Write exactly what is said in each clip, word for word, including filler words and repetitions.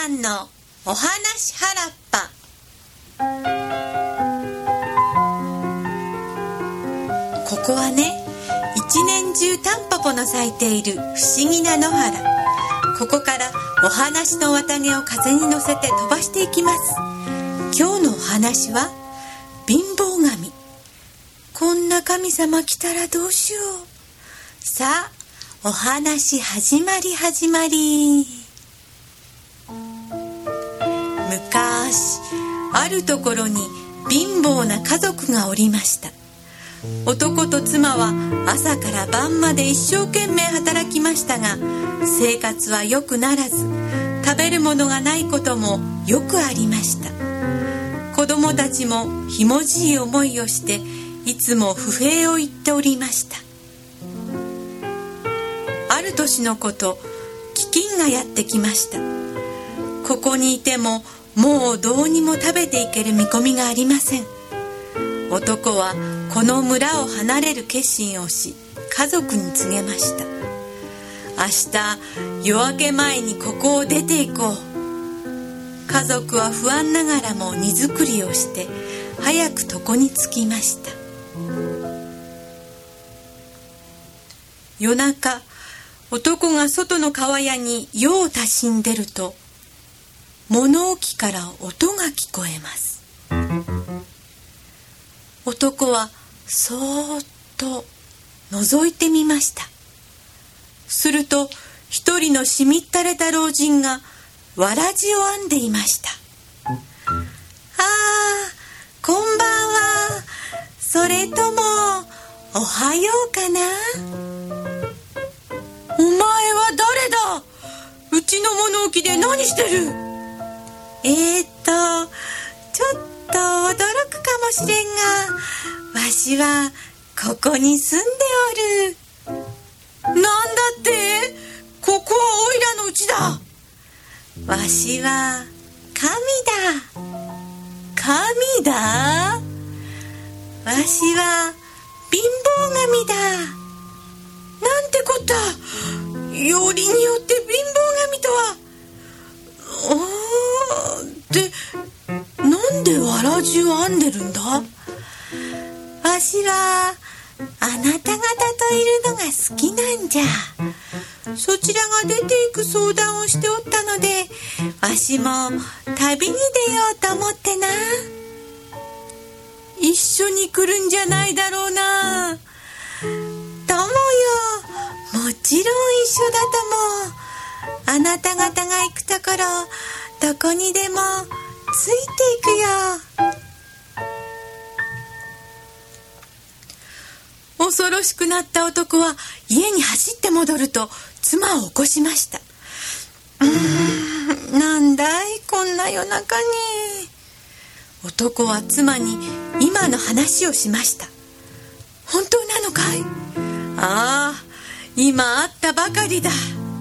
さんのお話はらっぱ。ここはね、一年中タンポポの咲いている不思議な野原。ここからお話の綿毛を風に乗せて飛ばしていきます。今日のお話は貧乏神。こんな神様来たらどうしよう。さあ、お話始まり始まり。昔、あるところに貧乏な家族がおりました。男と妻は朝から晩まで一生懸命働きましたが、生活は良くならず、食べるものがないこともよくありました。子供たちもひもじい思いをしていつも不平を言っておりました。ある年のこと、飢饉がやってきました。ここにいてももうどうにも食べていける見込みがありません。男はこの村を離れる決心をし、家族に告げました。明日夜明け前にここを出て行こう。家族は不安ながらも荷造りをして早く床に着きました。夜中、男が外の川屋に用を足しに出ると、物置から音が聞こえます。男はそーっと覗いてみました。すると一人のしみったれた老人がわらじを編んでいました。ああ、こんばんは。それともおはようかな。お前は誰だ。うちの物置で何してる。えーっとちょっと驚くかもしれんが、わしはここに住んでおる。なんだって。ここはおいらのうちだ。わしは神だ。神だ。わしは貧乏神だ。なんてこった。よりによって貧乏神とは。あーで、なんでわらじを編んでるんだ。わしはあなた方といるのが好きなんじゃ。そちらが出ていく相談をしておったので、わしも旅に出ようと思ってな。一緒に来るんじゃないだろうな。ともよ、もちろん一緒だとも。あなた方が行くところ、どこにでもついていくよ。恐ろしくなった男は家に走って戻ると、妻を起こしました。うーん、なんだいこんな夜中に。男は妻に今の話をしました。本当なのかい。ああ、今会ったばかりだ。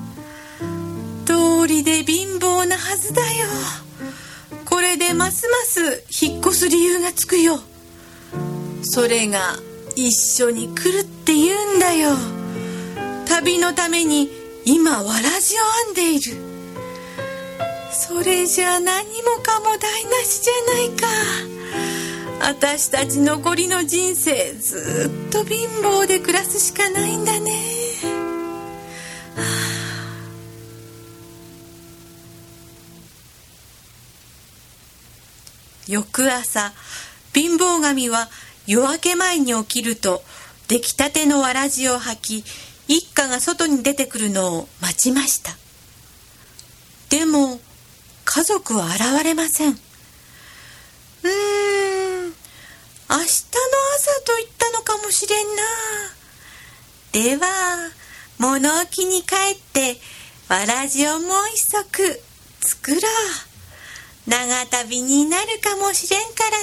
通りで貧乏なはずだよ。これでますます引っ越す理由がつくよ。それが一緒に来るって言うんだよ。旅のために今わらじを編んでいる。それじゃ何もかも台無しじゃないか。私たち残りの人生ずっと貧乏で暮らすしかないんだね。はあ。翌朝、貧乏神は夜明け前に起きると、出来たてのわらじを履き、一家が外に出てくるのを待ちました。でも家族は現れません。うーん、明日の朝と言ったのかもしれんな。では物置に帰ってわらじをもう一足作ろう。長旅になるかもしれん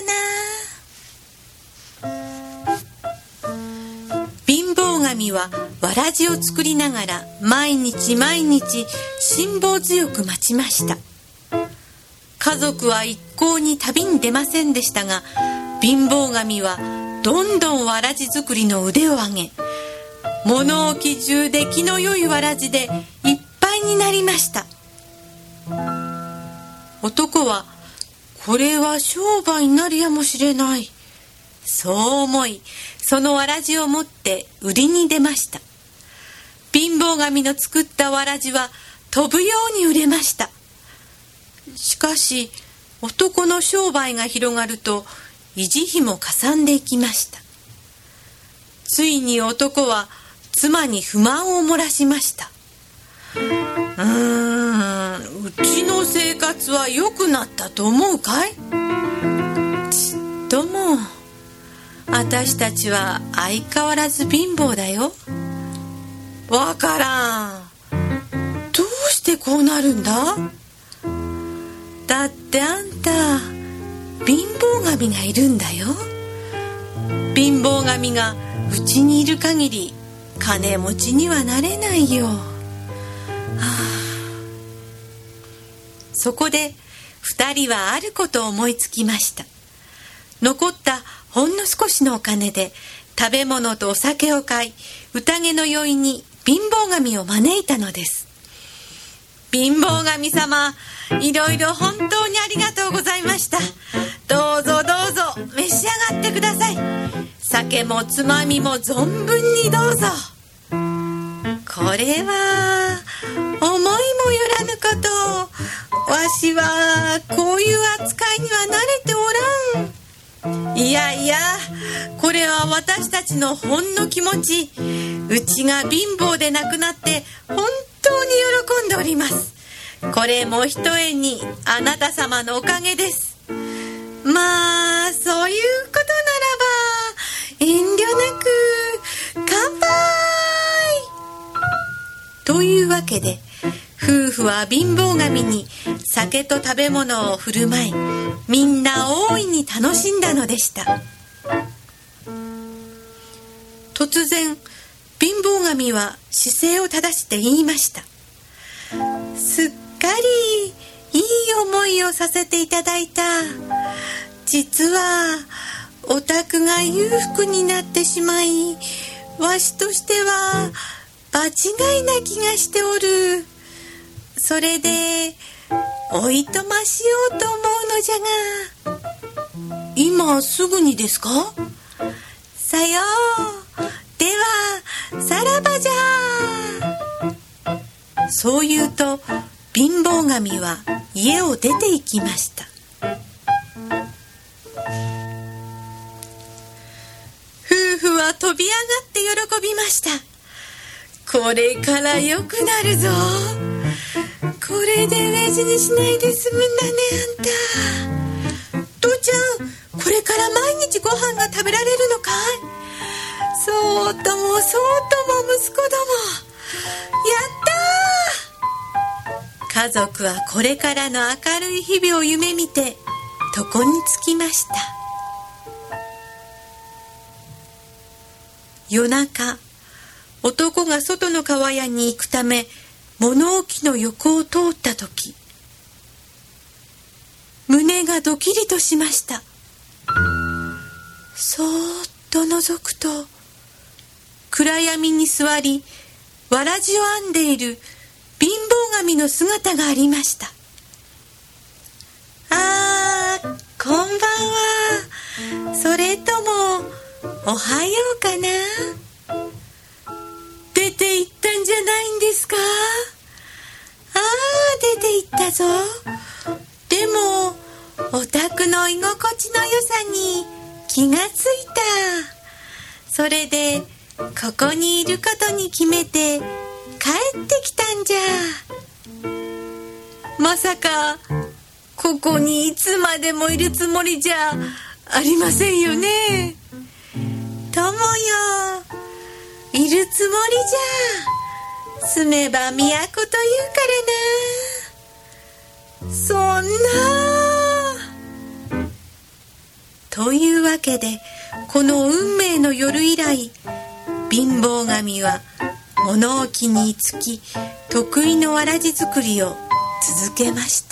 からな。貧乏神はわらじを作りながら毎日毎日辛抱強く待ちました。家族は一向に旅に出ませんでしたが、貧乏神はどんどんわらじ作りの腕を上げ、物置中出来の良いわらじでいっぱいになりました。 はこれは商売になるやもしれない、そう思いそのわらじを持って売りに出ました。貧乏神の作ったわらじは飛ぶように売れました。しかし男の商売が広がると維持費もかさんでいきました。ついに男は妻に不満を漏らしました。うーん、うちの生活は良くなったと思うかい？ちっとも。私たちは相変わらず貧乏だよ。わからん。どうしてこうなるんだ？だってあんた貧乏神がいるんだよ。貧乏神がうちにいる限り金持ちにはなれないよ。はあ、そこで二人はあることを思いつきました。残ったほんの少しのお金で食べ物とお酒を買い、宴の宵に貧乏神を招いたのです。貧乏神様、いろいろ本当にありがとうございました。どうぞどうぞ召し上がってください。酒もつまみも存分にどうぞ。これは思いもよらぬこと。わしはこういう扱いには慣れておらん。いやいや、これは私たちのほんの気持ち。うちが貧乏でなくなって本当に喜んでおります。これもひとえにあなた様のおかげです。まあそういうことならば遠慮なく乾杯というわけで、夫婦は貧乏神に酒と食べ物を振る舞い、みんな大いに楽しんだのでした。突然貧乏神は姿勢を正して言いました。すっかりいい思いをさせていただいた。実はお宅が裕福になってしまい、わしとしては場違いな気がしておる。それでおいとましようと思うのじゃが。今すぐにですか？さよう。ではさらばじゃ。そう言うと貧乏神は家を出て行きました。夫婦は飛び上がって喜びました。これから良くなるぞ。これで飢え死にしないで済むんだね、あんた。父ちゃん、これから毎日ご飯が食べられるのかい？そうともそうとも息子ども、やったー。家族はこれからの明るい日々を夢見て床につきました。夜中、男が外の川屋に行くため物置の横を通ったとき、胸がドキリとしました。そーっと覗くと、暗闇に座りわらじを編んでいる貧乏神の姿がありました。あー、こんばんは。それともおはようかな。出て行ったんじゃないんですか？あー、出て行ったぞ。でもお宅の居心地の良さに気がついた。それでここにいることに決めて帰ってきたんじゃ。まさかここにいつまでもいるつもりじゃありませんよね。友よ、いるつもりじゃ。住めば都というからな。そんな。というわけで、この運命の夜以来、貧乏神は物置につき得意のわらじ作りを続けました。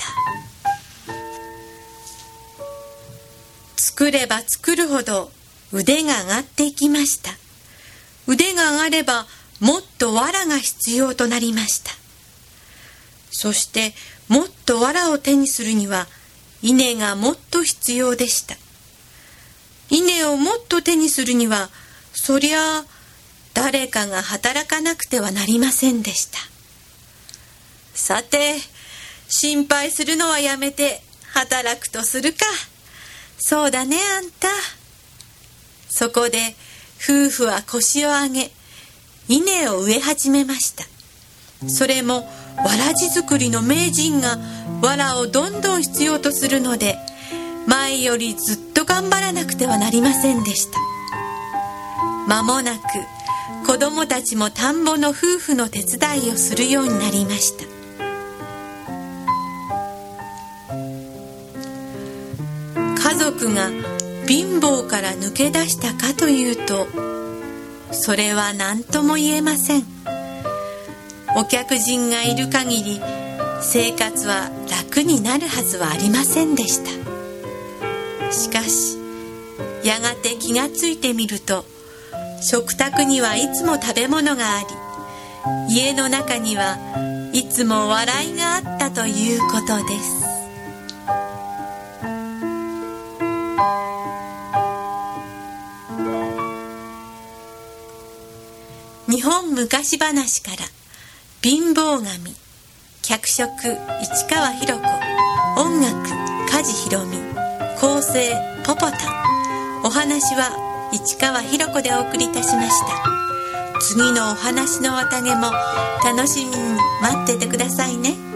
作れば作るほど腕が上がっていきました。腕が上がればもっと藁が必要となりました。そしてもっと藁を手にするには稲がもっと必要でした。稲をもっと手にするには、そりゃあ誰かが働かなくてはなりませんでした。さて、心配するのはやめて働くとするか。そうだね、あんた。そこで夫婦は腰を上げ、稲を植え始めました。それもわらじ作りの名人がわらをどんどん必要とするので、前よりずっと頑張らなくてはなりませんでした。間もなく子供たちも田んぼの夫婦の手伝いをするようになりました。家族が貧乏から抜け出したかというと、それは何とも言えません。お客人がいる限り生活は楽になるはずはありませんでした。しかしやがて気がついてみると、食卓にはいつも食べ物があり、家の中にはいつも笑いがあったということです。日本昔話から貧乏神、脚色市川ひろ子、音楽梶ひろみ、構成ポポタン、お話は市川ひろ子でお送りいたしました。次のお話の綿毛も楽しみに待っててくださいね。